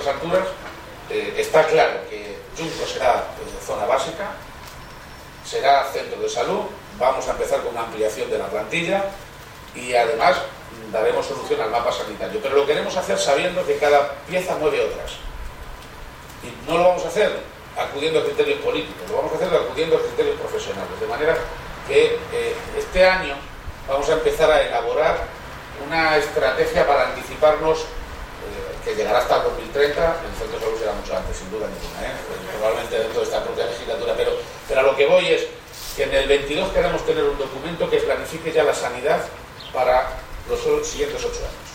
alturas. Está claro que Junco será zona básica, será centro de salud, vamos a empezar con una ampliación de la plantilla y además daremos solución al mapa sanitario, pero lo queremos hacer sabiendo que cada pieza mueve otras y no lo vamos a hacer acudiendo a criterios políticos, lo vamos a hacer acudiendo a criterios profesionales, de manera que este año vamos a empezar a elaborar una estrategia para anticiparnos, que llegará hasta el 2030, el centro de salud será mucho antes, sin duda ninguna, probablemente dentro de esta propia legislatura, pero a lo que voy es que en el 22 queremos tener un documento que planifique ya la sanidad para los siguientes 8 años.